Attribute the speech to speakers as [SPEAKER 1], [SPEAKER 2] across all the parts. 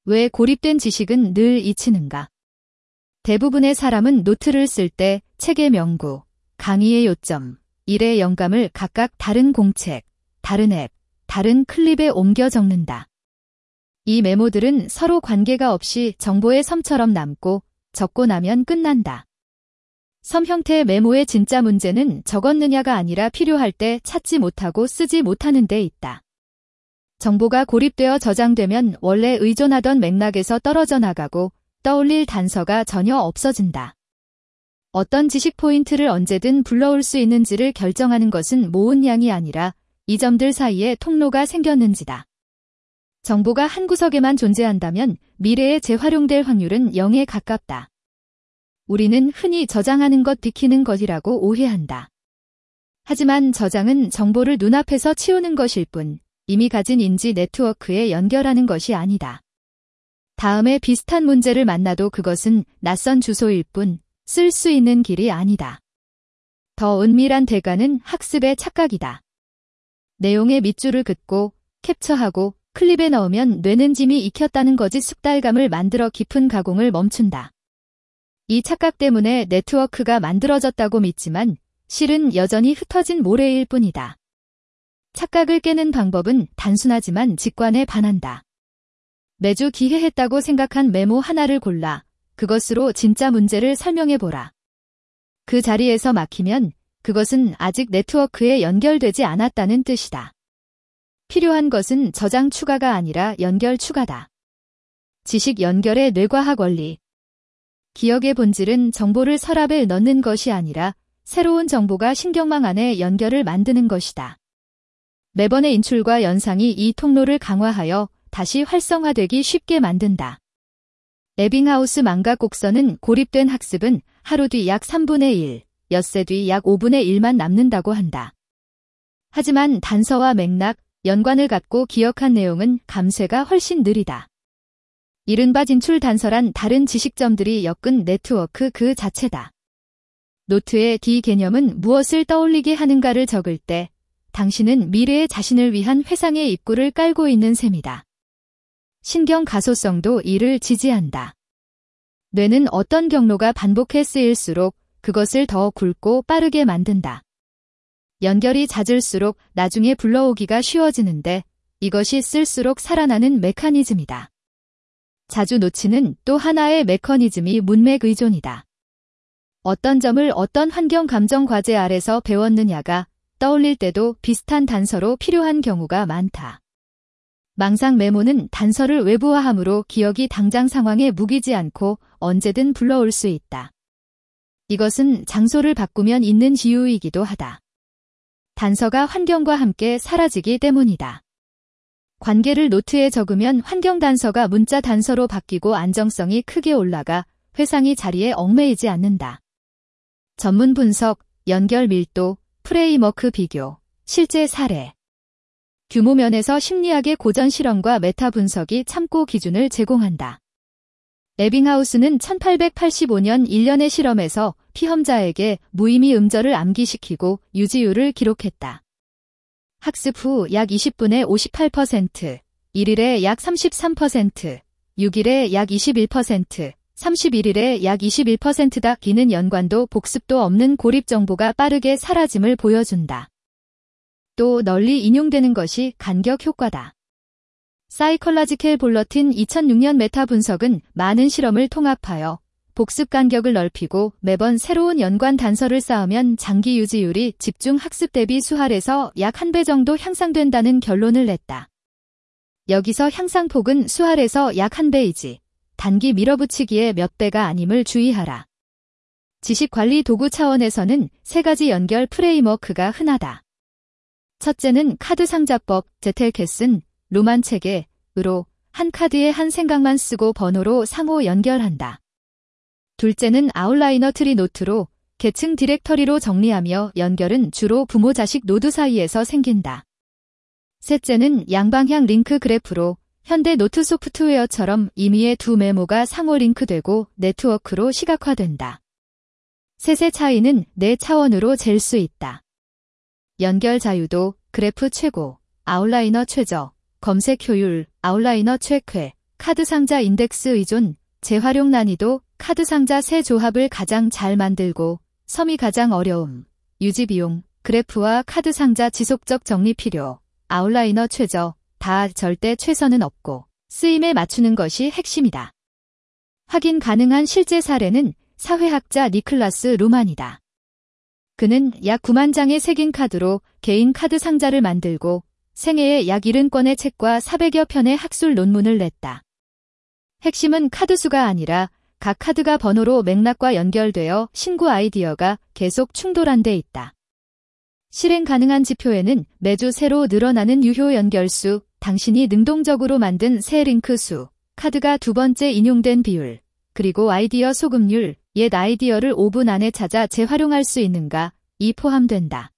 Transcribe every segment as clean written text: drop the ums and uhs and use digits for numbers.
[SPEAKER 1] 왜 고립된 지식은 늘 잊히는가? 대부분의 사람은 노트를 쓸 때 책의 명구, 강의의 요점, 일의 영감을 각각 다른 공책, 다른 앱, 다른 클립에 옮겨 적는다. 이 메모들은 서로 관계가 없이 정보의 섬처럼 남고 적고 나면 끝난다. 섬 형태의 메모의 진짜 문제는 적었느냐가 아니라 필요할 때 찾지 못하고 쓰지 못하는 데 있다. 정보가 고립되어 저장되면 원래 의존하던 맥락에서 떨어져 나가고 떠올릴 단서가 전혀 없어진다. 어떤 지식 포인트를 언제든 불러올 수 있는지를 결정하는 것은 모은 양이 아니라 이 점들 사이에 통로가 생겼는지다. 정보가 한 구석에만 존재한다면 미래에 재활용될 확률은 0에 가깝다. 우리는 흔히 저장하는 것 비키는 것이라고 오해한다. 하지만 저장은 정보를 눈앞에서 치우는 것일 뿐 이미 가진 인지 네트워크에 연결하는 것이 아니다. 다음에 비슷한 문제를 만나도 그것은 낯선 주소일 뿐 쓸 수 있는 길이 아니다. 더 은밀한 대가는 학습의 착각이다. 내용의 밑줄을 긋고 캡처하고 클립에 넣으면 뇌는 짐이 익혔다는 거짓 숙달감을 만들어 깊은 가공을 멈춘다. 이 착각 때문에 네트워크가 만들어졌다고 믿지만 실은 여전히 흩어진 모래일 뿐이다. 착각을 깨는 방법은 단순하지만 직관에 반한다. 매주 기회했다고 생각한 메모 하나를 골라 그것으로 진짜 문제를 설명해보라. 그 자리에서 막히면 그것은 아직 네트워크에 연결되지 않았다는 뜻이다. 필요한 것은 저장 추가가 아니라 연결 추가다. 지식 연결의 뇌과학 원리. 기억의 본질은 정보를 서랍에 넣는 것이 아니라 새로운 정보가 신경망 안에 연결을 만드는 것이다. 매번의 인출과 연상이 이 통로를 강화하여 다시 활성화되기 쉽게 만든다. 에빙하우스 망각 곡선은 고립된 학습은 하루 뒤 약 3분의 1, 엿새 뒤 약 5분의 1만 남는다고 한다. 하지만 단서와 맥락, 연관을 갖고 기억한 내용은 감쇄가 훨씬 느리다. 이른바 진출 단서란 다른 지식점들이 엮은 네트워크 그 자체다. 노트의 D 개념은 무엇을 떠올리게 하는가를 적을 때 당신은 미래의 자신을 위한 회상의 입구를 깔고 있는 셈이다. 신경 가소성도 이를 지지한다. 뇌는 어떤 경로가 반복해 쓰일수록 그것을 더 굵고 빠르게 만든다. 연결이 잦을수록 나중에 불러오기가 쉬워지는데 이것이 쓸수록 살아나는 메커니즘이다. 자주 놓치는 또 하나의 메커니즘이 문맥 의존이다. 어떤 점을 어떤 환경 감정 과제 아래서 배웠느냐가 떠올릴 때도 비슷한 단서로 필요한 경우가 많다. 망상 메모는 단서를 외부화함으로 기억이 당장 상황에 묵이지 않고 언제든 불러올 수 있다. 이것은 장소를 바꾸면 있는 이유이기도 하다. 단서가 환경과 함께 사라지기 때문이다. 관계를 노트에 적으면 환경 단서가 문자 단서로 바뀌고 안정성이 크게 올라가 회상이 자리에 얽매이지 않는다. 전문 분석, 연결 밀도, 프레임워크 비교, 실제 사례. 규모 면에서 심리학의 고전 실험과 메타 분석이 참고 기준을 제공한다. 에빙하우스는 1885년 1년의 실험에서 피험자에게 무의미 음절을 암기시키고 유지율을 기록했다. 학습 후 약 20분에 58%, 1일에 약 33%, 6일에 약 21%, 31일에 약 21%다. 이는 연관도 복습도 없는 고립 정보가 빠르게 사라짐을 보여준다. 또 널리 인용되는 것이 간격 효과다. 사이컬라지컬 볼러틴 2006년 메타 분석은 많은 실험을 통합하여 복습 간격을 넓히고 매번 새로운 연관 단서를 쌓으면 장기 유지율이 집중 학습 대비 수할에서 약 1배 정도 향상된다는 결론을 냈다. 여기서 향상폭은 수할에서 약 1배이지 단기 밀어붙이기에 몇 배가 아님을 주의하라. 지식관리 도구 차원에서는 세 가지 연결 프레임워크가 흔하다. 첫째는 카드 상자법, 제텔캐슨, 로만 체계으로 한 카드에 한 생각만 쓰고 번호로 상호 연결한다. 둘째는 아웃라이너 트리 노트로 계층 디렉터리로 정리하며 연결은 주로 부모 자식 노드 사이에서 생긴다. 셋째는 양방향 링크 그래프로 현대 노트 소프트웨어처럼 임의의 두 메모가 상호 링크되고 네트워크로 시각화된다. 셋의 차이는 네 차원으로 잴 수 있다. 연결 자유도, 그래프 최고, 아웃라이너 최저, 검색 효율, 아웃라이너 최괴, 카드 상자 인덱스 의존, 재활용 난이도, 카드 상자 세 조합을 가장 잘 만들고, 섬이 가장 어려움, 유지 비용, 그래프와 카드 상자 지속적 정리 필요, 아웃라이너 최저, 다 절대 최선은 없고, 쓰임에 맞추는 것이 핵심이다. 확인 가능한 실제 사례는 사회학자 니클라스 루만이다. 그는 약 9만 장의 색인 카드로 개인 카드 상자를 만들고 생애에 약 70권의 책과 400여 편의 학술 논문을 냈다. 핵심은 카드 수가 아니라 각 카드가 번호로 맥락과 연결되어 신구 아이디어가 계속 충돌한 데 있다. 실행 가능한 지표에는 매주 새로 늘어나는 유효 연결수, 당신이 능동적으로 만든 새 링크 수, 카드가 두 번째 인용된 비율, 그리고 아이디어 소급률, 옛 아이디어를 5분 안에 찾아 재활용할 수 있는가, 이 포함된다.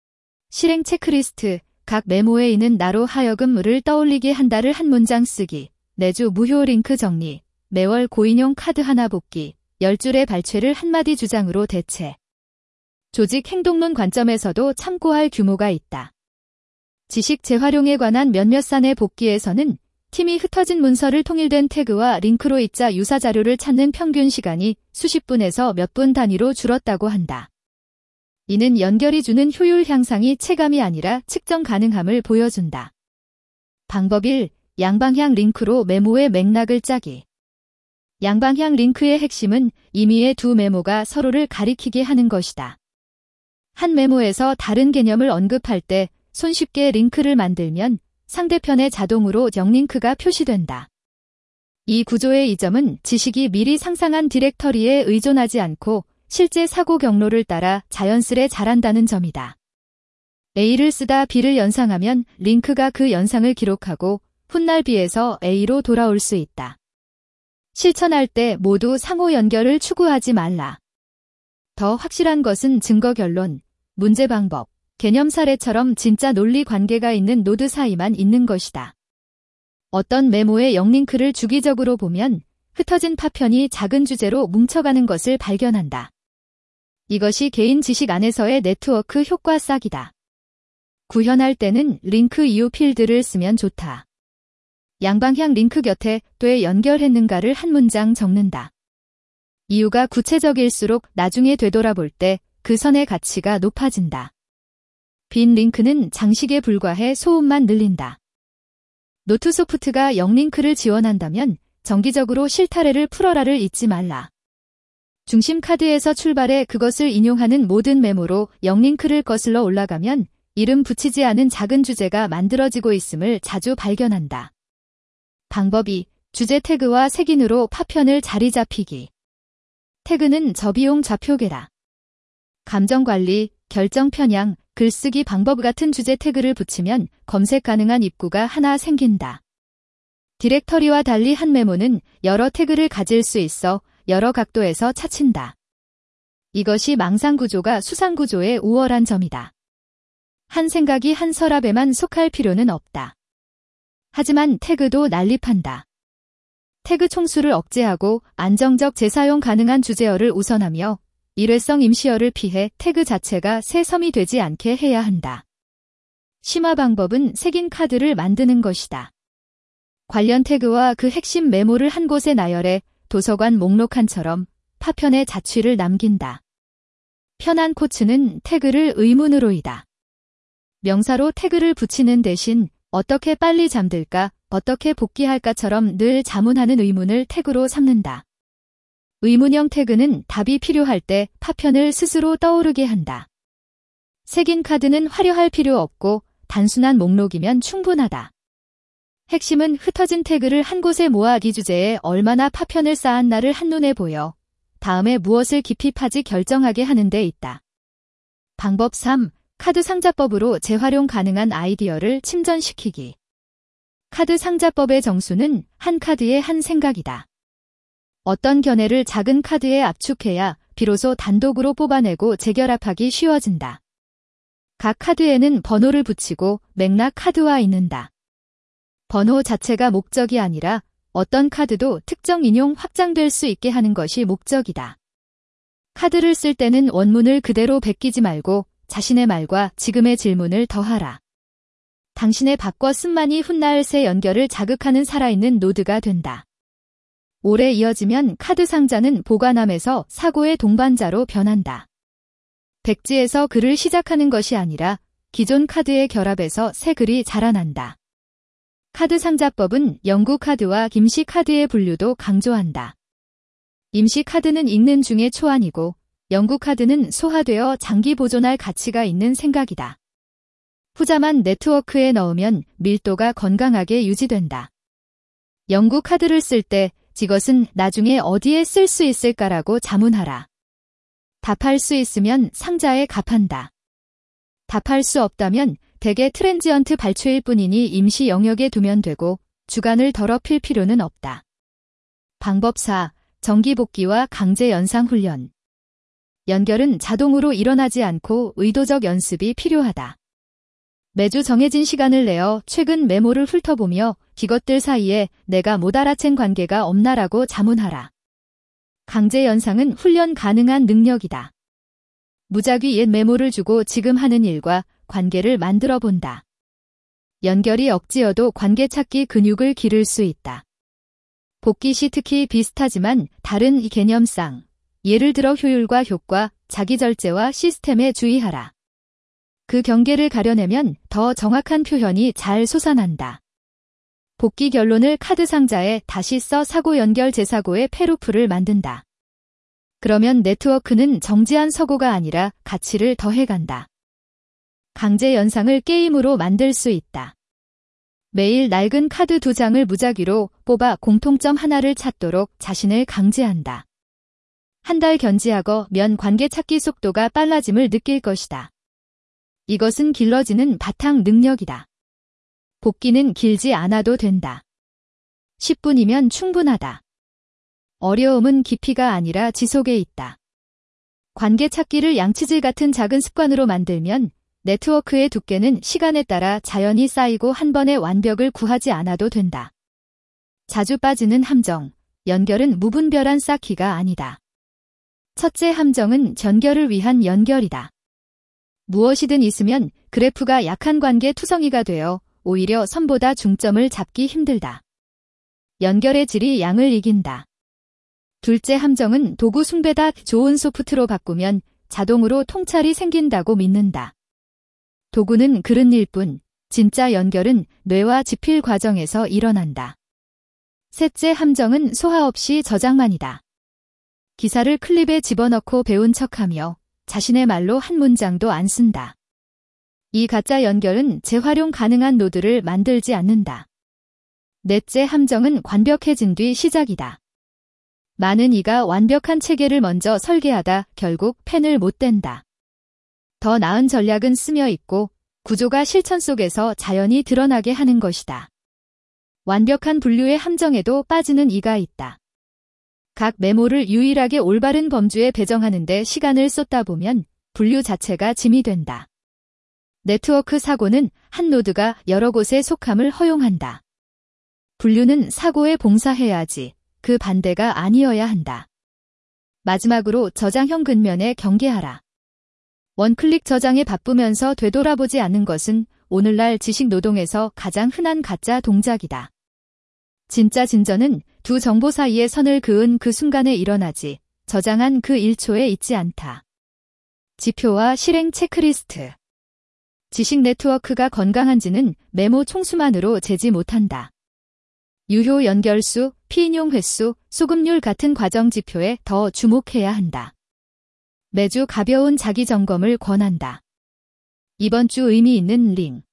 [SPEAKER 1] 실행 체크리스트, 각 메모에 있는 나로 하여금을 떠올리게 한다를 한 문장 쓰기, 매주 무효 링크 정리, 매월 고인용 카드 하나 복기, 10줄의 발췌를 한마디 주장으로 대체. 조직 행동론 관점에서도 참고할 규모가 있다. 지식 재활용에 관한 몇몇 사내 복기에서는 팀이 흩어진 문서를 통일된 태그와 링크로 잇자 유사 자료를 찾는 평균 시간이 수십 분에서 몇 분 단위로 줄었다고 한다. 이는 연결이 주는 효율 향상이 체감이 아니라 측정 가능함을 보여준다. 방법 1. 양방향 링크로 메모의 맥락을 짜기. 양방향 링크의 핵심은 임의의 두 메모가 서로를 가리키게 하는 것이다. 한 메모에서 다른 개념을 언급할 때 손쉽게 링크를 만들면 상대편에 자동으로 영링크가 표시된다. 이 구조의 이점은 지식이 미리 상상한 디렉터리에 의존하지 않고 실제 사고 경로를 따라 자연스레 자란다는 점이다. A를 쓰다 B를 연상하면 링크가 그 연상을 기록하고 훗날 B에서 A로 돌아올 수 있다. 실천할 때 모두 상호 연결을 추구하지 말라. 더 확실한 것은 증거 결론, 문제 방법, 개념 사례처럼 진짜 논리 관계가 있는 노드 사이만 있는 것이다. 어떤 메모의 영링크를 주기적으로 보면 흩어진 파편이 작은 주제로 뭉쳐가는 것을 발견한다. 이것이 개인 지식 안에서의 네트워크 효과 쌓기다. 구현할 때는 링크 이유 필드를 쓰면 좋다. 양방향 링크 곁에 또 연결했는가를 한 문장 적는다. 이유가 구체적일수록 나중에 되돌아볼 때 그 선의 가치가 높아진다. 빈 링크는 장식에 불과해 소음만 늘린다. 노트소프트가 영링크를 지원한다면 정기적으로 실타래를 풀어라를 잊지 말라. 중심 카드에서 출발해 그것을 인용하는 모든 메모로 영링크를 거슬러 올라가면 이름 붙이지 않은 작은 주제가 만들어지고 있음을 자주 발견한다. 방법 2. 주제 태그와 색인으로 파편을 자리 잡히기. 태그는 저비용 좌표계다. 감정관리, 결정 편향, 글쓰기 방법 같은 주제 태그를 붙이면 검색 가능한 입구가 하나 생긴다. 디렉터리와 달리 한 메모는 여러 태그를 가질 수 있어 여러 각도에서 차친다. 이것이 망상구조가 수상구조의 우월한 점이다. 한 생각이 한 서랍에만 속할 필요는 없다. 하지만 태그도 난립한다. 태그 총수를 억제하고 안정적 재사용 가능한 주제어를 우선하며 일회성 임시어를 피해 태그 자체가 새 섬이 되지 않게 해야 한다. 심화 방법은 색인 카드를 만드는 것이다. 관련 태그와 그 핵심 메모를 한 곳에 나열해 도서관 목록칸처럼 파편의 자취를 남긴다. 편한 코츠는 태그를 의문으로이다. 명사로 태그를 붙이는 대신 어떻게 빨리 잠들까, 어떻게 복귀할까처럼 늘 자문하는 의문을 태그로 삼는다. 의문형 태그는 답이 필요할 때 파편을 스스로 떠오르게 한다. 색인 카드는 화려할 필요 없고 단순한 목록이면 충분하다. 핵심은 흩어진 태그를 한 곳에 모아 이 주제에 얼마나 파편을 쌓았나를 한눈에 보여 다음에 무엇을 깊이 파지 결정하게 하는 데 있다. 방법 3. 카드 상자법으로 재활용 가능한 아이디어를 침전시키기. 카드 상자법의 정수는 한 카드의 한 생각이다. 어떤 견해를 작은 카드에 압축해야 비로소 단독으로 뽑아내고 재결합하기 쉬워진다. 각 카드에는 번호를 붙이고 맥락 카드화 있는다. 번호 자체가 목적이 아니라 어떤 카드도 특정 인용 확장될 수 있게 하는 것이 목적이다. 카드를 쓸 때는 원문을 그대로 베끼지 말고 자신의 말과 지금의 질문을 더하라. 당신의 바꿔 쓴만이 훗날 새 연결을 자극하는 살아있는 노드가 된다. 오래 이어지면 카드 상자는 보관함에서 사고의 동반자로 변한다. 백지에서 글을 시작하는 것이 아니라 기존 카드의 결합에서 새 글이 자라난다. 카드 상자법은 영구 카드와 임시 카드의 분류도 강조한다. 임시 카드는 읽는 중에 초안이고 영구 카드는 소화되어 장기 보존할 가치가 있는 생각이다. 후자만 네트워크에 넣으면 밀도가 건강하게 유지된다. 영구 카드를 쓸 때 이것은 나중에 어디에 쓸 수 있을까라고 자문하라. 답할 수 있으면 상자에 갑한다. 답할 수 없다면 대개 트랜지언트 발췌일 뿐이니 임시 영역에 두면 되고 주간을 더럽힐 필요는 없다. 방법 4. 정기 복귀와 강제 연상 훈련. 연결은 자동으로 일어나지 않고 의도적 연습이 필요하다. 매주 정해진 시간을 내어 최근 메모를 훑어보며 이것들 사이에 내가 못 알아챈 관계가 없나라고 자문하라. 강제 연상은 훈련 가능한 능력이다. 무작위 옛 메모를 주고 지금 하는 일과 관계를 만들어 본다. 연결이 억지여도 관계 찾기 근육을 기를 수 있다. 복귀 시 특히 비슷하지만 다른 이 개념상, 예를 들어 효율과 효과, 자기절제와 시스템에 주의하라. 그 경계를 가려내면 더 정확한 표현이 잘 솟아난다. 복귀 결론을 카드 상자에 다시 써 사고 연결 재사고의 패루프를 만든다. 그러면 네트워크는 정지한 서고가 아니라 가치를 더해간다. 강제 연상을 게임으로 만들 수 있다. 매일 낡은 카드 2장을 무작위로 뽑아 공통점 하나를 찾도록 자신을 강제한다. 한 달 견지하면 관계 찾기 속도가 빨라짐을 느낄 것이다. 이것은 길러지는 바탕 능력이다. 복귀는 길지 않아도 된다. 10분이면 충분하다. 어려움은 깊이가 아니라 지속에 있다. 관계 찾기를 양치질 같은 작은 습관으로 만들면 네트워크의 두께는 시간에 따라 자연히 쌓이고 한 번에 완벽을 구하지 않아도 된다. 자주 빠지는 함정, 연결은 무분별한 쌓기가 아니다. 첫째 함정은 전결을 위한 연결이다. 무엇이든 있으면 그래프가 약한 관계 투성이가 되어 오히려 선보다 중점을 잡기 힘들다. 연결의 질이 양을 이긴다. 둘째 함정은 도구 숭배다. 좋은 소프트로 바꾸면 자동으로 통찰이 생긴다고 믿는다. 도구는 그런 일뿐, 진짜 연결은 뇌와 지필 과정에서 일어난다. 셋째 함정은 소화 없이 저장만이다. 기사를 클립에 집어넣고 배운 척하며 자신의 말로 한 문장도 안 쓴다. 이 가짜 연결은 재활용 가능한 노드를 만들지 않는다. 넷째 함정은 완벽해진 뒤 시작이다. 많은 이가 완벽한 체계를 먼저 설계하다 결국 펜을 못 댄다. 더 나은 전략은 쓰며 있고 구조가 실천 속에서 자연히 드러나게 하는 것이다. 완벽한 분류의 함정에도 빠지는 이가 있다. 각 메모를 유일하게 올바른 범주에 배정하는 데 시간을 쏟다 보면 분류 자체가 짐이 된다. 네트워크 사고는 한 노드가 여러 곳에 속함을 허용한다. 분류는 사고에 봉사해야지 그 반대가 아니어야 한다. 마지막으로 저장형 근면에 경계하라. 원클릭 저장에 바쁘면서 되돌아보지 않는 것은 오늘날 지식 노동에서 가장 흔한 가짜 동작이다. 진짜 진전은 두 정보 사이의 선을 그은 그 순간에 일어나지 저장한 그 1초에 있지 않다. 지표와 실행 체크리스트. 지식 네트워크가 건강한지는 메모 총수만으로 재지 못한다. 유효 연결수, 피인용 횟수, 수급률 같은 과정 지표에 더 주목해야 한다. 매주 가벼운 자기 점검을 권한다. 이번 주 의미 있는 링.